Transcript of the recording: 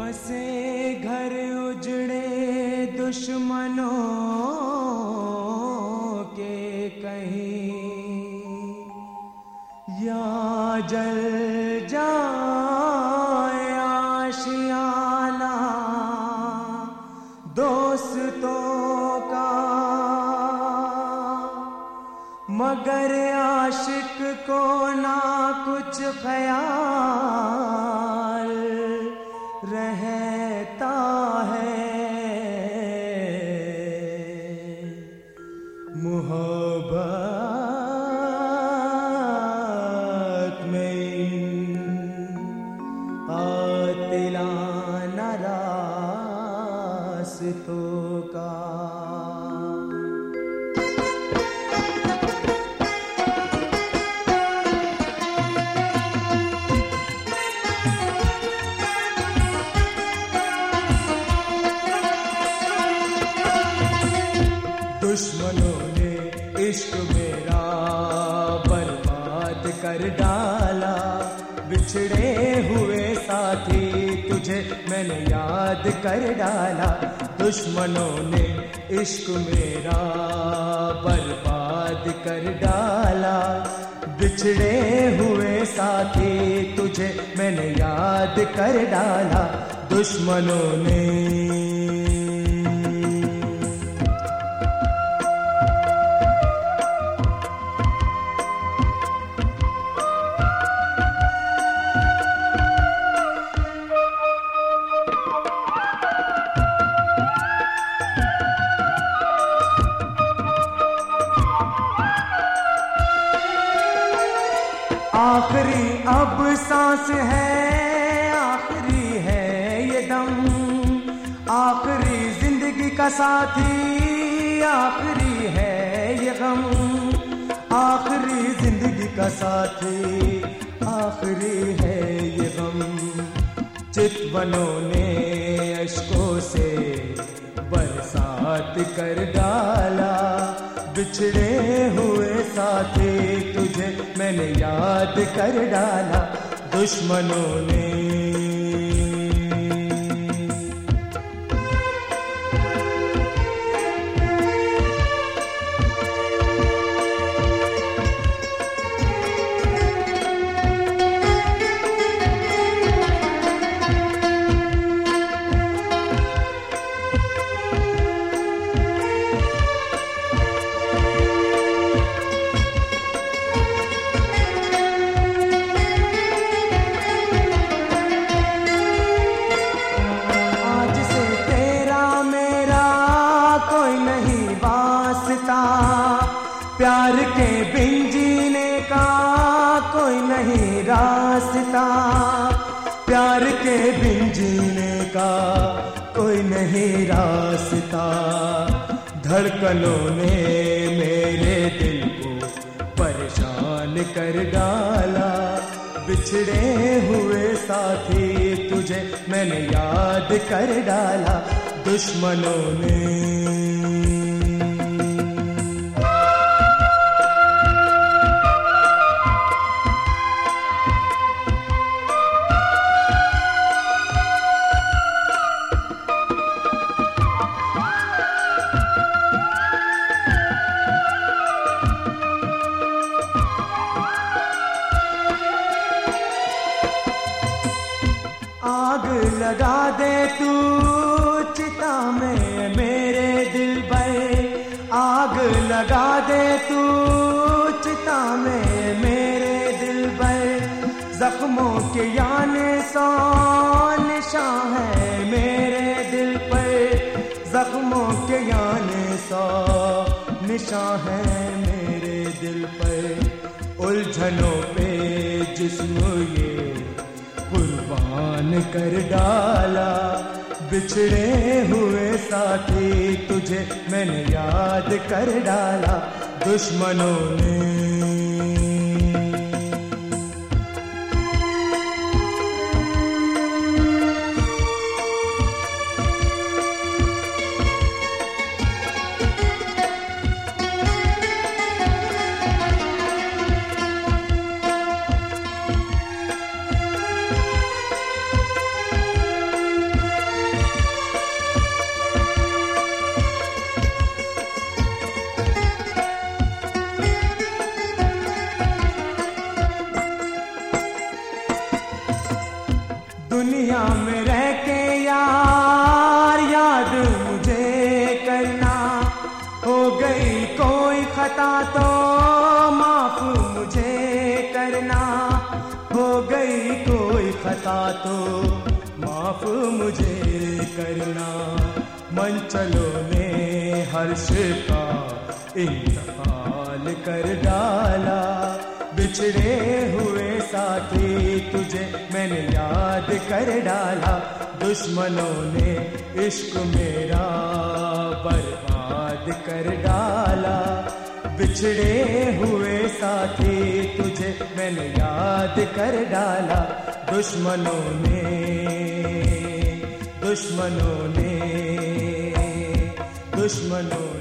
बसे घर उजड़े दुश्मनों के कहीं, या जल जाए आशियाना दोस्तों का, मगर आशिक को ना कुछ ख्याल रहता है। मोहब्बत में आतिलाना रास्तों का। दुश्मनों ने इश्क मेरा बर्बाद कर डाला, बिछड़े हुए साथी तुझे मैंने याद कर डाला। दुश्मनों ने इश्क मेरा बर्बाद कर डाला, बिछड़े हुए साथी तुझे मैंने याद कर डाला। दुश्मनों ने आखिरी अब सांस है, आखिरी है ये दम, आखिरी जिंदगी का साथी, आखिरी है ये गम, आखिरी जिंदगी का साथी, आखिरी है ये गम। चितवनों ने अश्कों से बरसात कर डाला, बिछड़े हुए साथी तुझे मैंने याद कर डाला। दुश्मनों ने प्यार के बिन जीने का कोई नहीं रास्ता, प्यार के बिन जीने का कोई नहीं रास्ता। धड़कनों ने मेरे दिल को परेशान कर डाला, बिछड़े हुए साथी तुझे मैंने याद कर डाला। दुश्मनों ने आग लगा दे तू चिता में मेरे दिल पर, आग लगा दे तू चिता में मेरे दिल पर। जख्मों के याने सौ निशान है मेरे दिल पर, जख्मों के याने सौ निशान है मेरे दिल पर। उलझनों पे जिस्म ये कुर्बान कर डाला, बिछड़े हुए साथी तुझे मैंने याद कर डाला। दुश्मनों ने दुनिया में रह के यार याद मुझे करना, हो गई कोई खता तो माफ मुझे करना, हो गई कोई खता तो माफ मुझे करना। मनचलों ने हर्ष का इंतकाल कर डाला, बिछड़े हुए साथी तुझे मैंने याद कर डाला। दुश्मनों ने इश्क मेरा बर्बाद कर डाला, बिछड़े हुए साथी तुझे मैंने याद कर डाला। दुश्मनों ने दुश्मनों ने दुश्मनों